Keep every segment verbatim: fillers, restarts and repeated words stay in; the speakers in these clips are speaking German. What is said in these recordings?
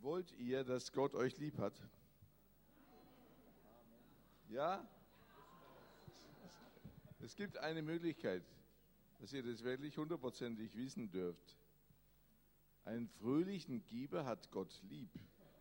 Wollt ihr, dass Gott euch lieb hat? Ja? Es gibt eine Möglichkeit, dass ihr das wirklich hundertprozentig wissen dürft. Einen fröhlichen Geber hat Gott lieb.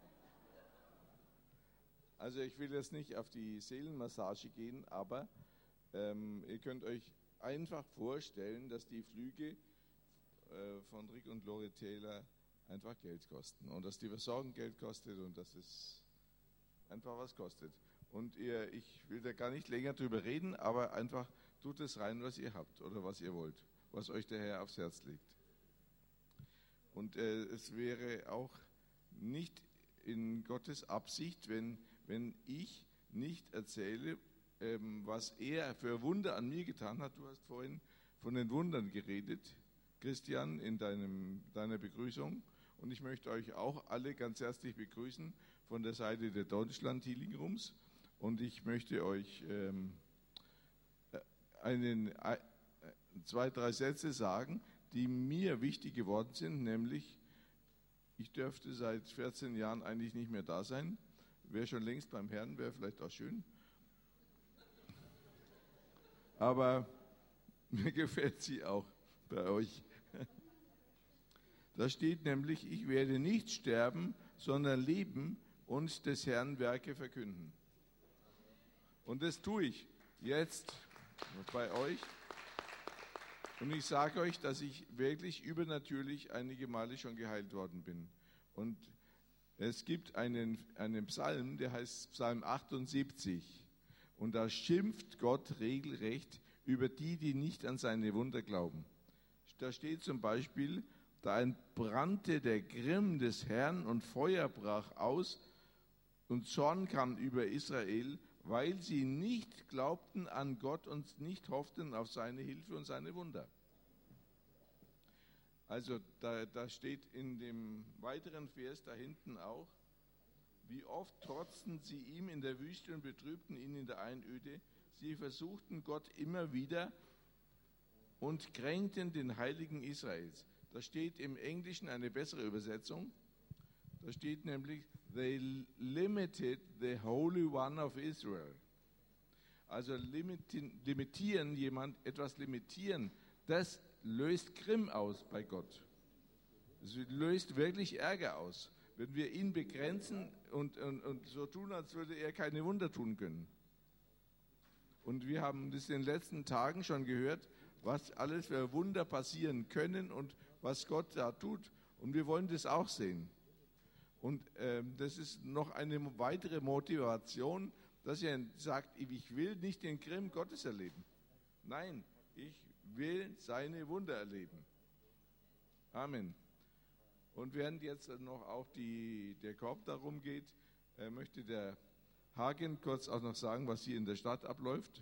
Also ich will jetzt nicht auf die Seelenmassage gehen, aber ähm, ihr könnt euch einfach vorstellen, dass die Flüge äh, von Rick und Lori Taylor einfach Geld kosten und dass die Versorgung Geld kostet und dass es einfach was kostet. Und ihr, ich will da gar nicht länger drüber reden, aber einfach tut es rein, was ihr habt oder was ihr wollt, was euch der Herr aufs Herz legt. Und äh, es wäre auch nicht in Gottes Absicht, wenn, wenn ich nicht erzähle, ähm, was er für Wunder an mir getan hat. Du hast vorhin von den Wundern geredet, Christian, in deinem, deiner Begrüßung. Und ich möchte euch auch alle ganz herzlich begrüßen von der Seite der Deutschland Healing Rooms. Und ich möchte euch ähm, einen, äh, zwei, drei Sätze sagen, die mir wichtig geworden sind, nämlich, ich dürfte seit vierzehn Jahren eigentlich nicht mehr da sein, wäre schon längst beim Herrn, wäre vielleicht auch schön. Aber mir gefällt sie auch bei euch. Da steht nämlich, ich werde nicht sterben, sondern leben und des Herrn Werke verkünden. Und das tue ich jetzt bei euch. Und ich sage euch, dass ich wirklich übernatürlich einige Male schon geheilt worden bin. Und es gibt einen, einen Psalm, der heißt Psalm achtundsiebzig. Und da schimpft Gott regelrecht über die, die nicht an seine Wunder glauben. Da steht zum Beispiel, da entbrannte der Grimm des Herrn und Feuer brach aus und Zorn kam über Israel, weil sie nicht glaubten an Gott und nicht hofften auf seine Hilfe und seine Wunder. Also da, da steht in dem weiteren Vers da hinten auch, wie oft trotzten sie ihm in der Wüste und betrübten ihn in der Einöde. Sie versuchten Gott immer wieder und kränkten den Heiligen Israels. Da steht im Englischen eine bessere Übersetzung. Da steht nämlich, they limited the Holy One of Israel. Also limitieren, jemand etwas limitieren, das löst Grimm aus bei Gott. Es löst wirklich Ärger aus, wenn wir ihn begrenzen und, und, und so tun, als würde er keine Wunder tun können. Und wir haben das in den letzten Tagen schon gehört, was alles für Wunder passieren können und was Gott da tut. Und wir wollen das auch sehen. Und ähm, das ist noch eine weitere Motivation, dass er sagt, ich will nicht den Grimm Gottes erleben. Nein, ich will seine Wunder erleben. Amen. Und während jetzt noch auch die, der Korb darum geht, äh, möchte der Hagen kurz auch noch sagen, was hier in der Stadt abläuft.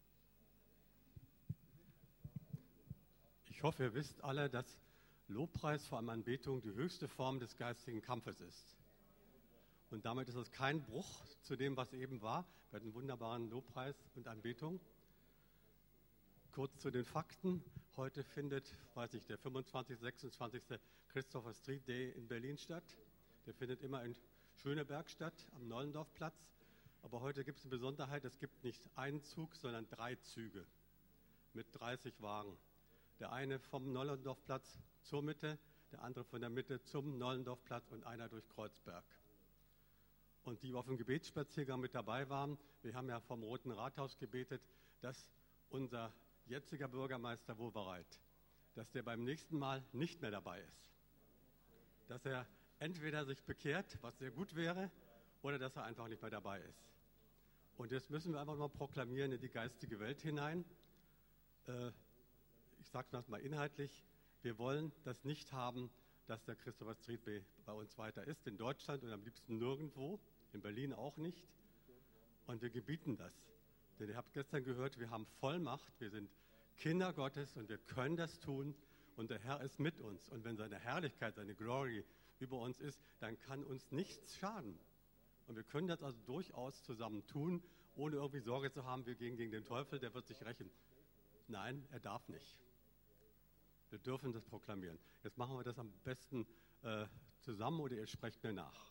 Ich hoffe, ihr wisst alle, dass Lobpreis, vor allem Anbetung, die höchste Form des geistigen Kampfes ist. Und damit ist es kein Bruch zu dem, was eben war. Wir hatten einen wunderbaren Lobpreis und Anbetung. Kurz zu den Fakten. Heute findet, weiß ich, der fünfundzwanzigste, sechsundzwanzigste Christopher Street Day in Berlin statt. Der findet immer in Schöneberg statt, am Nollendorfplatz. Aber heute gibt es eine Besonderheit, es gibt nicht einen Zug, sondern drei Züge mit dreißig Wagen. Der eine vom Nollendorfplatz zur Mitte, der andere von der Mitte zum Nollendorfplatz und einer durch Kreuzberg. Und die auf dem Gebetsspaziergang mit dabei waren, wir haben ja vom Roten Rathaus gebetet, dass unser jetziger Bürgermeister Wowereit, dass der beim nächsten Mal nicht mehr dabei ist. Dass er entweder sich bekehrt, was sehr gut wäre, oder dass er einfach nicht mehr dabei ist. Und jetzt müssen wir einfach mal proklamieren in die geistige Welt hinein. Äh, ich sage das mal inhaltlich, wir wollen das nicht haben, dass der Christopher Street Day bei uns weiter ist, in Deutschland und am liebsten nirgendwo, in Berlin auch nicht. Und wir gebieten das. Denn ihr habt gestern gehört, wir haben Vollmacht, wir sind Kinder Gottes und wir können das tun und der Herr ist mit uns. Und wenn seine Herrlichkeit, seine Glory über uns ist, dann kann uns nichts schaden. Und wir können das also durchaus zusammen tun, ohne irgendwie Sorge zu haben, wir gehen gegen den Teufel, der wird sich rächen. Nein, er darf nicht. Wir dürfen das proklamieren. Jetzt machen wir das am besten äh, zusammen oder ihr sprecht mir nach.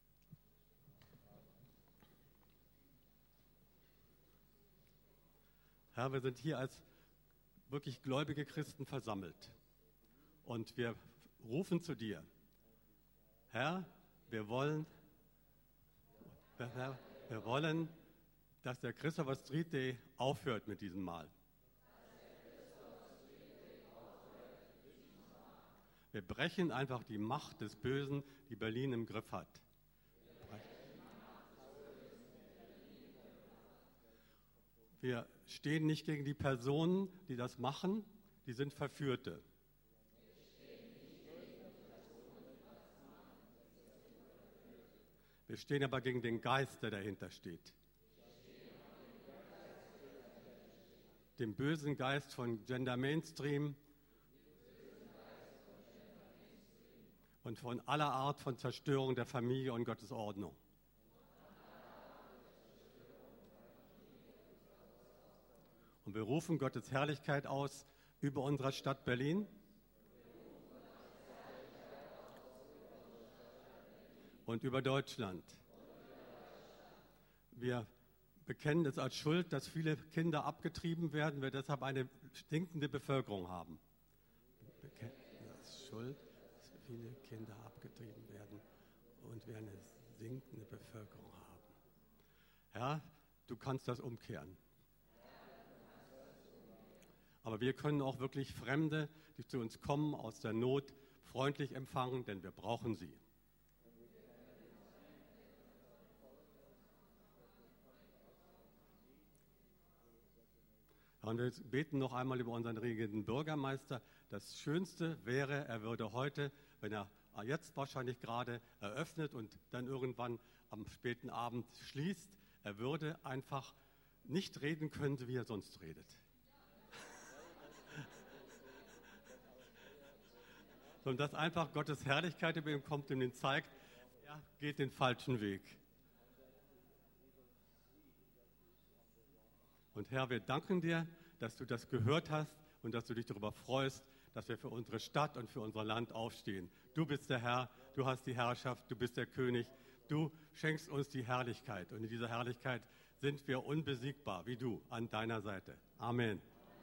Herr, wir sind hier als wirklich gläubige Christen versammelt und wir rufen zu dir. Herr, wir wollen, Herr, wir wollen, dass der Christopher Street Day aufhört mit diesem Mal. Wir brechen einfach die Macht des Bösen, die Berlin im Griff hat. Wir stehen nicht gegen die Personen, die das machen, die sind Verführte. Wir stehen aber gegen den Geist, der dahinter steht. Den bösen Geist von Gender Mainstream und von aller Art von Zerstörung der Familie und Gottes Ordnung. Und wir rufen Gottes Herrlichkeit aus über unsere Stadt Berlin und über Deutschland. Wir bekennen es als Schuld, dass viele Kinder abgetrieben werden, wir deshalb eine stinkende Bevölkerung haben. Wir bekennen es als Schuld, dass viele Kinder abgetrieben werden und wir eine sinkende Bevölkerung haben. Herr, du kannst das umkehren. Aber wir können auch wirklich Fremde, die zu uns kommen, aus der Not, freundlich empfangen, denn wir brauchen sie. Und wir beten noch einmal über unseren regierenden Bürgermeister. Das Schönste wäre, er würde heute, wenn er jetzt wahrscheinlich gerade eröffnet und dann irgendwann am späten Abend schließt, er würde einfach nicht reden können, wie er sonst redet. Und dass einfach Gottes Herrlichkeit über ihn kommt und ihm zeigt, er geht den falschen Weg. Und Herr, wir danken dir, dass du das gehört hast und dass du dich darüber freust, dass wir für unsere Stadt und für unser Land aufstehen. Du bist der Herr, du hast die Herrschaft, du bist der König, du schenkst uns die Herrlichkeit. Und in dieser Herrlichkeit sind wir unbesiegbar, wie du, an deiner Seite. Amen.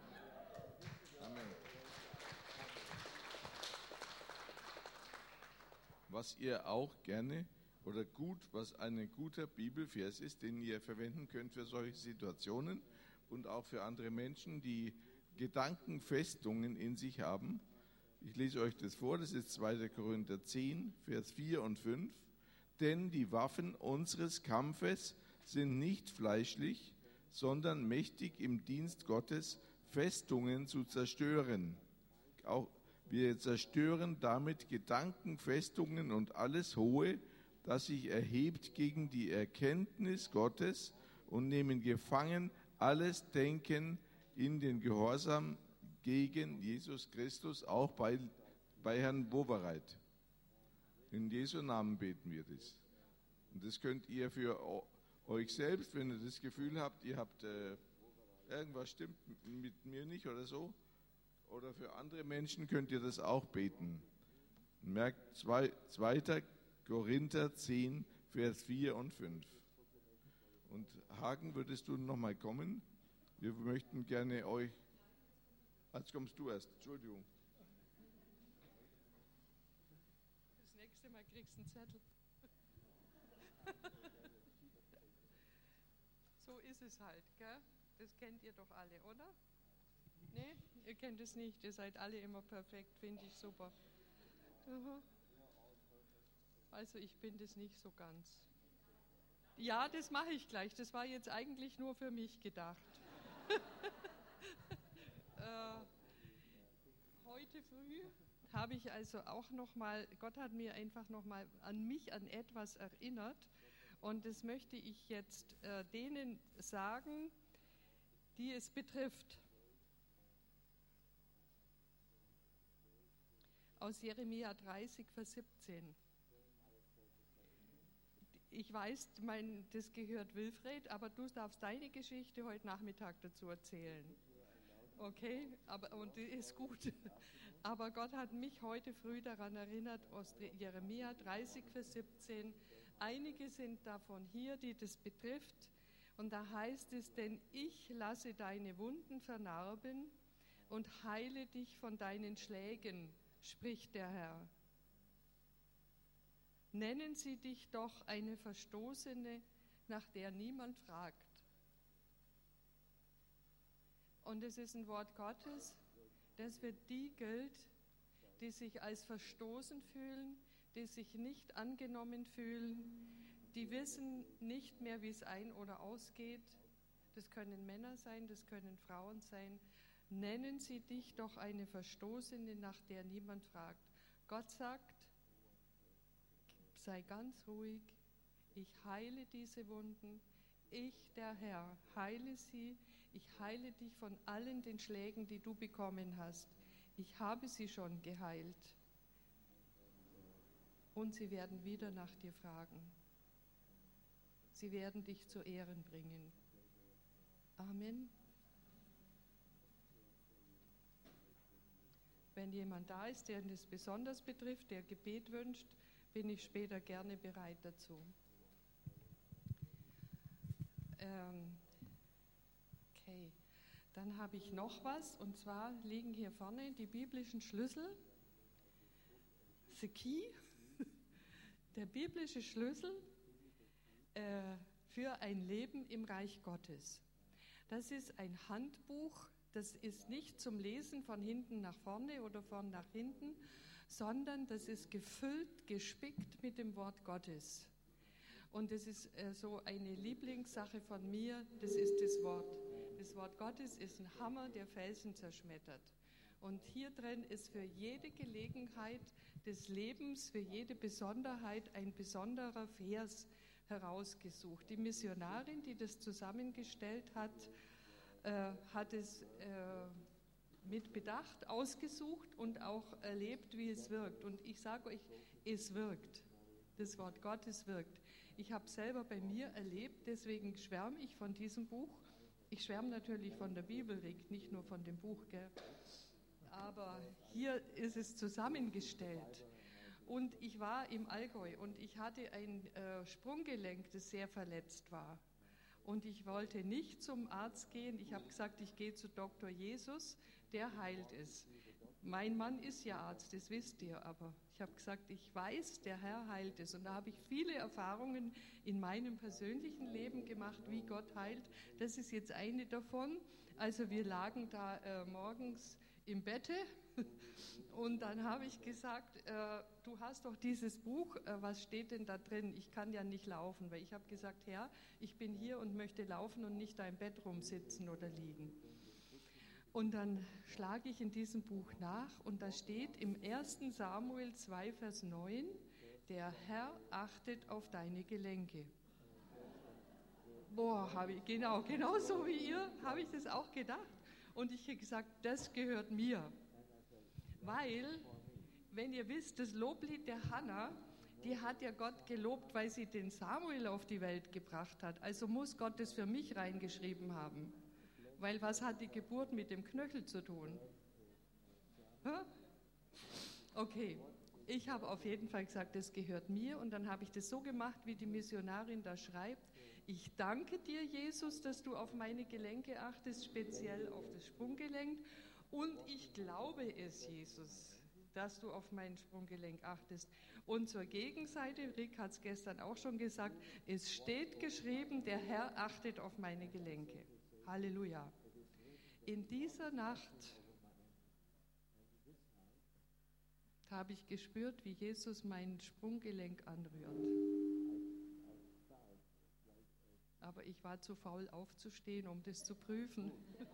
Was ihr auch gerne oder gut, was ein guter Bibelvers ist, den ihr verwenden könnt für solche Situationen und auch für andere Menschen, die Gedankenfestungen in sich haben. Ich lese euch das vor, das ist zweiter Korinther zehn, Vers vier und fünf. Denn die Waffen unseres Kampfes sind nicht fleischlich, sondern mächtig im Dienst Gottes, Festungen zu zerstören. Auch wir zerstören damit Gedankenfestungen und alles Hohe, das sich erhebt gegen die Erkenntnis Gottes und nehmen gefangen alles Denken in den Gehorsam gegen Jesus Christus, auch bei, bei Herrn Wowereit. In Jesu Namen beten wir das. Und das könnt ihr für euch selbst, wenn ihr das Gefühl habt, ihr habt äh, irgendwas stimmt mit mir nicht oder so, oder für andere Menschen könnt ihr das auch beten. Merkt zweiter Korinther zehn, Vers vier und fünf. Und Hagen, würdest du nochmal kommen? Wir möchten gerne euch... Jetzt kommst du erst, Entschuldigung. Das nächste Mal kriegst du einen Zettel. So ist es halt, gell? Das kennt ihr doch alle, oder? Nee, ihr kennt es nicht. Ihr seid alle immer perfekt, finde ich super. Mhm. Also ich bin das nicht so ganz. Ja, das mache ich gleich. Das war jetzt eigentlich nur für mich gedacht. äh, heute früh habe ich also auch nochmal, Gott hat mir einfach nochmal an mich, an etwas erinnert. Und das möchte ich jetzt äh, denen sagen, die es betrifft. Aus Jeremia dreißig, Vers siebzehn. Ich weiß, mein, das gehört Wilfried, aber du darfst deine Geschichte heute Nachmittag dazu erzählen. Okay, aber und die ist gut. Aber Gott hat mich heute früh daran erinnert, aus Jeremia dreißig, Vers siebzehn. Einige sind davon hier, die das betrifft. Und da heißt es, denn ich lasse deine Wunden vernarben und heile dich von deinen Schlägen, spricht der Herr. Nennen sie dich doch eine Verstoßene, nach der niemand fragt. Und es ist ein Wort Gottes, das für die gilt, die sich als verstoßen fühlen, die sich nicht angenommen fühlen, die wissen nicht mehr, wie es ein- oder ausgeht. Das können Männer sein, das können Frauen sein. Nennen sie dich doch eine Verstoßene, nach der niemand fragt. Gott sagt, sei ganz ruhig, ich heile diese Wunden, ich, der Herr, heile sie, ich heile dich von allen den Schlägen, die du bekommen hast. Ich habe sie schon geheilt. Und sie werden wieder nach dir fragen. Sie werden dich zu Ehren bringen. Amen. Wenn jemand da ist, der das besonders betrifft, der Gebet wünscht, bin ich später gerne bereit dazu. Ähm, okay, dann habe ich noch was, und zwar liegen hier vorne die biblischen Schlüssel. The Key, der biblische Schlüssel äh, für ein Leben im Reich Gottes. Das ist ein Handbuch, das ist nicht zum Lesen von hinten nach vorne oder von nach hinten, sondern das ist gefüllt, gespickt mit dem Wort Gottes. Und das ist äh, so eine Lieblingssache von mir, das ist das Wort. Das Wort Gottes ist ein Hammer, der Felsen zerschmettert. Und hier drin ist für jede Gelegenheit des Lebens, für jede Besonderheit ein besonderer Vers herausgesucht. Die Missionarin, die das zusammengestellt hat, äh, hat es äh, mit Bedacht ausgesucht und auch erlebt, wie es wirkt. Und ich sage euch, es wirkt. Das Wort Gottes wirkt. Ich habe selber bei mir erlebt, deswegen schwärme ich von diesem Buch. Ich schwärme natürlich von der Bibel, nicht nur von dem Buch, gell? Aber hier ist es zusammengestellt. Und ich war im Allgäu und ich hatte ein äh, Sprunggelenk, das sehr verletzt war. Und ich wollte nicht zum Arzt gehen. Ich habe gesagt, ich gehe zu Doktor Jesus, der heilt es. Mein Mann ist ja Arzt, das wisst ihr, aber ich habe gesagt, ich weiß, der Herr heilt es. Und da habe ich viele Erfahrungen in meinem persönlichen Leben gemacht, wie Gott heilt. Das ist jetzt eine davon. Also wir lagen da äh, morgens im Bette und dann habe ich gesagt, äh, du hast doch dieses Buch, äh, was steht denn da drin? Ich kann ja nicht laufen, weil ich habe gesagt, Herr, ich bin hier und möchte laufen und nicht da im Bett rumsitzen oder liegen. Und dann schlage ich in diesem Buch nach und da steht im ersten Samuel zwei, Vers neun, der Herr achtet auf deine Gelenke. Boah, habe ich, genau, genau so wie ihr, habe ich das auch gedacht. Und ich habe gesagt, das gehört mir. Weil, wenn ihr wisst, das Loblied der Hannah, die hat ja Gott gelobt, weil sie den Samuel auf die Welt gebracht hat. Also muss Gott das für mich reingeschrieben haben. Weil was hat die Geburt mit dem Knöchel zu tun? Hä? Okay, ich habe auf jeden Fall gesagt, das gehört mir. Und dann habe ich das so gemacht, wie die Missionarin da schreibt. Ich danke dir, Jesus, dass du auf meine Gelenke achtest, speziell auf das Sprunggelenk. Und ich glaube es, Jesus, dass du auf mein Sprunggelenk achtest. Und zur Gegenseite, Rick hat es gestern auch schon gesagt, es steht geschrieben, der Herr achtet auf meine Gelenke. Halleluja. In dieser Nacht habe ich gespürt, wie Jesus mein Sprunggelenk anrührt. Aber ich war zu faul aufzustehen, um das zu prüfen.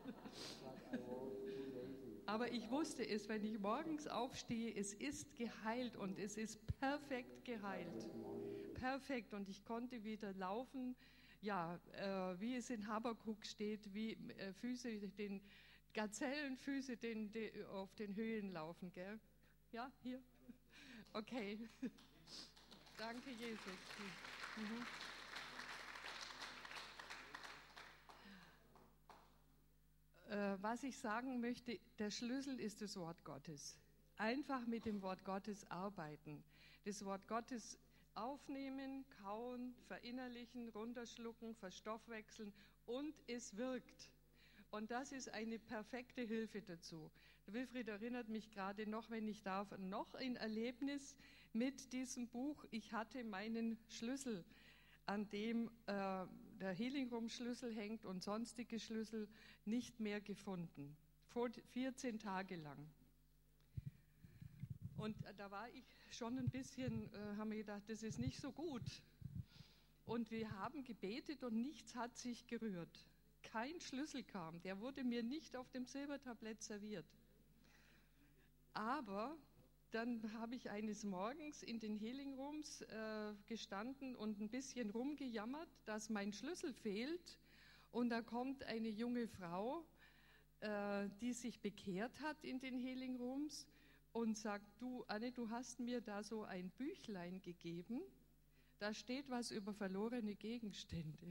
Aber ich wusste es, wenn ich morgens aufstehe, es ist geheilt und es ist perfekt geheilt. Perfekt. Und ich konnte wieder laufen, ja, äh, wie es in Habakuk steht, wie äh, Füße, den Gazellenfüße den, den, auf den Höhen laufen, gell? Ja, hier? Okay. Danke, Jesus. Mhm. Was ich sagen möchte, der Schlüssel ist das Wort Gottes. einfach mit dem Wort Gottes arbeiten. Das Wort Gottes aufnehmen, kauen, verinnerlichen, runterschlucken, verstoffwechseln und es wirkt. Und das ist eine perfekte Hilfe dazu. Wilfried erinnert mich gerade noch, wenn ich darf, noch ein Erlebnis mit diesem Buch. Ich hatte meinen Schlüssel, an dem äh, der Healing Room Schlüssel hängt und sonstige Schlüssel, nicht mehr gefunden. Vor vierzehn Tage lang. Und da war ich schon ein bisschen, äh, haben wir gedacht, das ist nicht so gut. Und wir haben gebetet und nichts hat sich gerührt. Kein Schlüssel kam, der wurde mir nicht auf dem Silbertablett serviert. Aber dann habe ich eines Morgens in den Healing Rooms äh, gestanden und ein bisschen rumgejammert, dass mein Schlüssel fehlt. Und da kommt eine junge Frau, äh, die sich bekehrt hat in den Healing Rooms und sagt, du Anne, du hast mir da so ein Büchlein gegeben, da steht was über verlorene Gegenstände.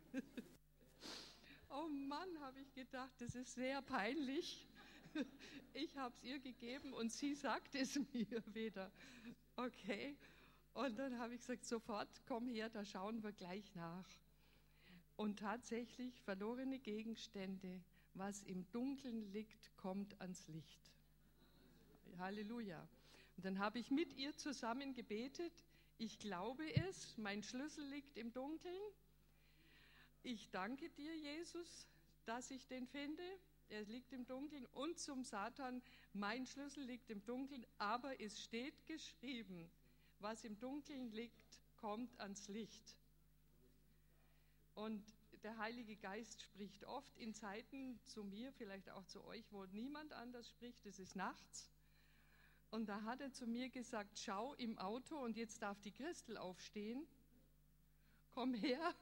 Oh Mann, habe ich gedacht, das ist sehr peinlich. Ich habe es ihr gegeben und sie sagt es mir wieder. Okay. Und dann habe ich gesagt, sofort, komm her, da schauen wir gleich nach. Und tatsächlich, verlorene Gegenstände, was im Dunkeln liegt, kommt ans Licht. Halleluja. Und dann habe ich mit ihr zusammen gebetet. Ich glaube es, mein Schlüssel liegt im Dunkeln. Ich danke dir, Jesus, dass ich den finde. Er liegt im Dunkeln. Und zum Satan, mein Schlüssel liegt im Dunkeln, aber es steht geschrieben, was im Dunkeln liegt, kommt ans Licht. Und der Heilige Geist spricht oft in Zeiten zu mir, vielleicht auch zu euch, wo niemand anders spricht, es ist nachts. Und da hat er zu mir gesagt, schau im Auto, und jetzt darf die Christel aufstehen, komm her.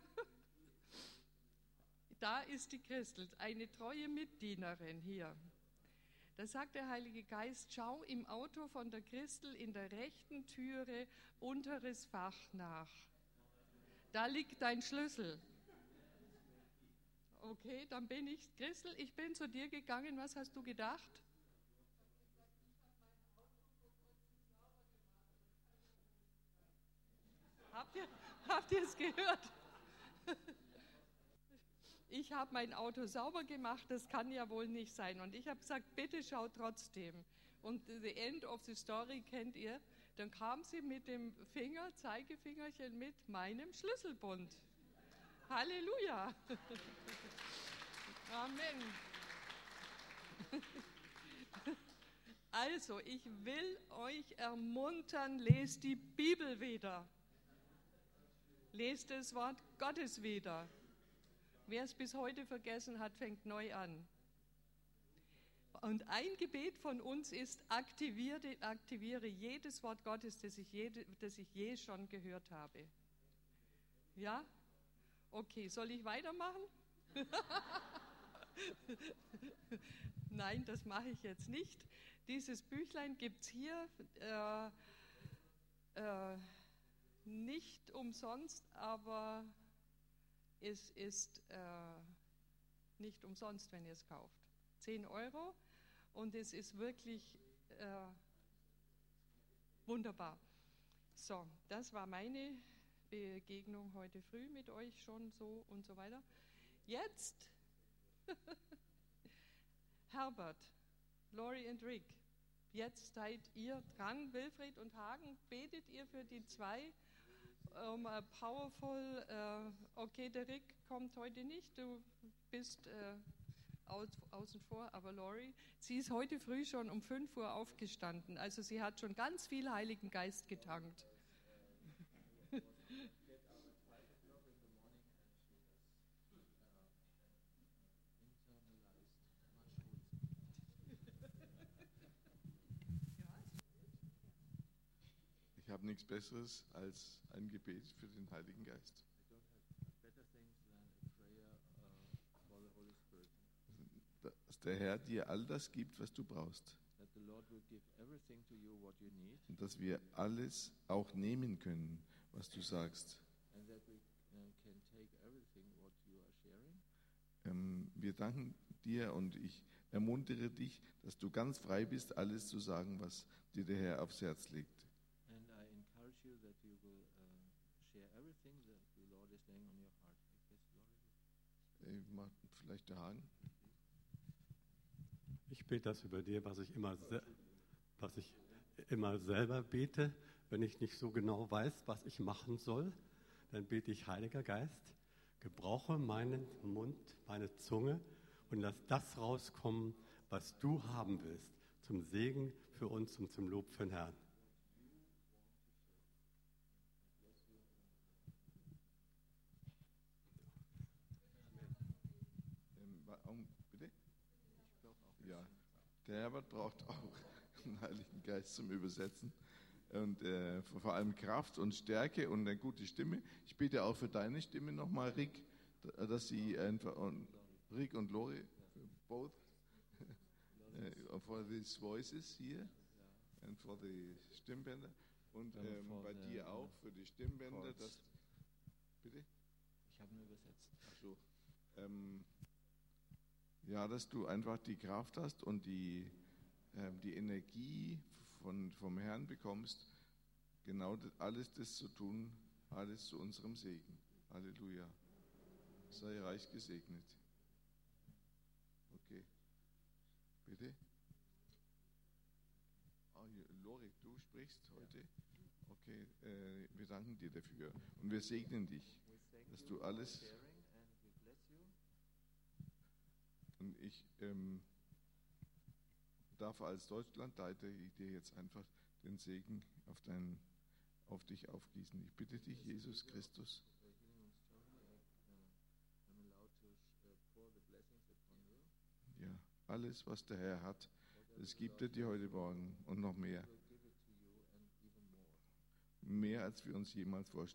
Da ist die Christel, eine treue Mitdienerin hier. Da sagt der Heilige Geist, schau im Auto von der Christel in der rechten Türe unteres Fach nach. Da liegt dein Schlüssel. Okay, dann bin ich, Christel, ich bin zu dir gegangen, was hast du gedacht? Habt ihr, habt ihr es gehört? Ich habe mein Auto sauber gemacht, das kann ja wohl nicht sein. Und ich habe gesagt, bitte schau trotzdem. Und the end of the story kennt ihr. Dann kam sie mit dem Finger, Zeigefingerchen mit meinem Schlüsselbund. Halleluja. Amen. Also, ich will euch ermuntern, lest die Bibel wieder. Lest das Wort Gottes wieder. Wer es bis heute vergessen hat, fängt neu an. Und ein Gebet von uns ist, aktiviere, aktiviere jedes Wort Gottes, das ich, jede, das ich je schon gehört habe. Ja? Okay, soll ich weitermachen? Nein, das mache ich jetzt nicht. Dieses Büchlein gibt es hier äh, äh, nicht umsonst, aber es ist äh, nicht umsonst, wenn ihr es kauft. zehn Euro und es ist wirklich äh, wunderbar. So, das war meine Begegnung heute früh mit euch schon so und so weiter. Jetzt Herbert, Lori und Rick, jetzt seid ihr dran. Wilfried und Hagen, betet ihr für die zwei um uh, powerful, uh, okay, der Rick kommt heute nicht, du bist uh, au, außen vor, aber Lori, sie ist heute früh schon um fünf Uhr aufgestanden, also sie hat schon ganz viel Heiligen Geist getankt. Ich habe nichts Besseres als ein Gebet für den Heiligen Geist. Dass der Herr dir all das gibt, was du brauchst. Und dass wir alles auch nehmen können, was du sagst. Ähm, wir danken dir und ich ermuntere dich, dass du ganz frei bist, alles zu sagen, was dir der Herr aufs Herz legt. And I encourage you that you will uh, share everything that the Lord is laying on your heart. Yes, Lord. Äh, macht vielleicht der Hagen. Ich bete das über dir, was ich immer, se- was ich immer selber bete. Wenn ich nicht so genau weiß, was ich machen soll, dann bete ich, Heiliger Geist, gebrauche meinen Mund, meine Zunge und lass das rauskommen, was du haben willst, zum Segen für uns und zum Lob für den Herrn. Ähm, wa- um, bitte? Ja, der Herbert braucht auch einen Heiligen Geist zum Übersetzen. Und äh, vor allem Kraft und Stärke und eine gute Stimme. Ich bete auch für deine Stimme nochmal, Rick, dass sie einfach, und Rick und Lori, both, uh, for these voices here and for the Stimmbänder. Und And ähm, for bei the, dir auch, für die Stimmbänder. chords. Das, bitte? Ich habe nur übersetzt. Ach so. Ähm, ja, dass du einfach die Kraft hast und die, ähm, die Energie von, vom Herrn bekommst, genau das, alles das zu tun, alles zu unserem Segen. Halleluja. Sei reich gesegnet. Okay. Bitte? Ah, hier, Lori, du sprichst heute? Okay, äh, wir danken dir dafür und wir segnen dich, We thank dass you du for alles... sharing and we bless you. Und ich ähm, darf als Deutschlandleiter dir jetzt einfach den Segen auf, dein, auf dich aufgießen. Ich bitte dich, Jesus Christus, Uh, healing and strong, uh, I'm allowed to uh, pour the blessings upon you. ja, alles, was der Herr hat, das gibt er dir heute Morgen und noch mehr. He will give it to you and even more. Mehr, als wir uns jemals vorstellen.